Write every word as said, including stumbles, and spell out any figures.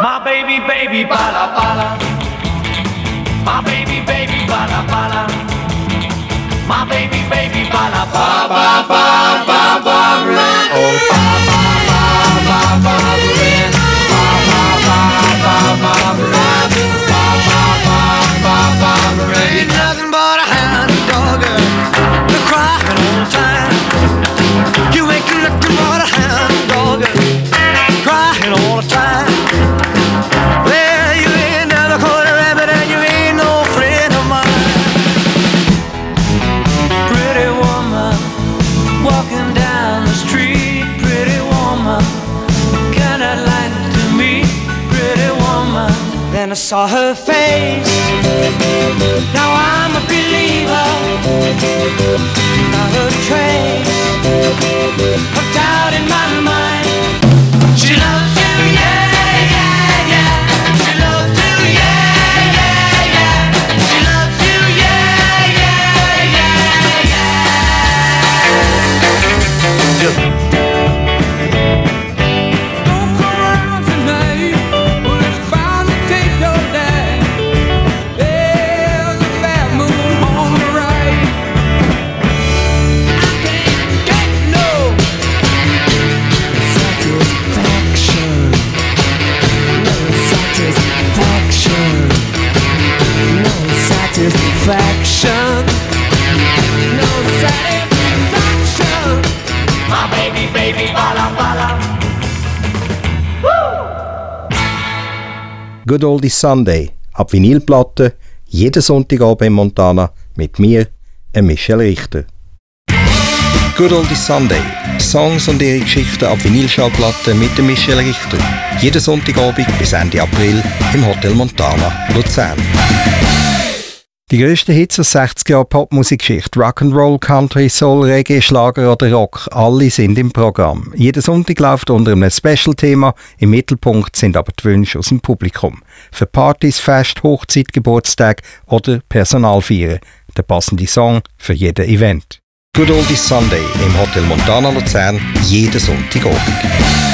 My baby, baby, bala, bala. My baby, baby, bala, bala. My baby, baby, bala, ba, ba, ba, ba, Barbara. Oh, ba, ba, ba, ba, Barbara. Ba, ba, ba, ba, Barbara. Ba, ba, ba, ba, Barbara. Ain't nothing but a hound dog, you're crying all the time. You ain't nothing but a hound dog, crying all the time. Well, you ain't never caught a rabbit and you ain't no friend of mine. Pretty woman, walking down the street. Pretty woman, kind of like to me. Pretty woman, then I saw her face. Now I'm a believer. Not a trace of doubt in my mind. She loves you, yeah, yeah, yeah. She loves you, yeah, yeah, yeah. She loves you, yeah, yeah, yeah, yeah. Don't come around tonight, well, it's bound to take your day. There's a bad moon on the right. I can't get no satisfaction. No satisfaction. No satisfaction. No satisfaction. My baby, baby, bala, bala. Good Oldie Sunday, ab Vinylplatte, jeden Sonntagabend in Montana, mit mir, Michel Richter. Good Oldie Sunday, Songs und ihre Geschichten ab Vinylschallplatte mit dem Michel Richter. Jeden Sonntagabend bis Ende April im Hotel Montana, Luzern. Die grössten Hits aus sechzig Jahren Popmusikgeschichte, Rock'n'Roll, Country, Soul, Reggae, Schlager oder Rock, alle sind im Programm. Jeden Sonntag läuft unter einem Special-Thema, im Mittelpunkt sind aber die Wünsche aus dem Publikum. Für Partys, Fest, Hochzeit, Geburtstag oder Personalfeiern. Der passende Song für jedes Event. Good Oldie Sunday im Hotel Montana Luzern, jeden Sonntagabend.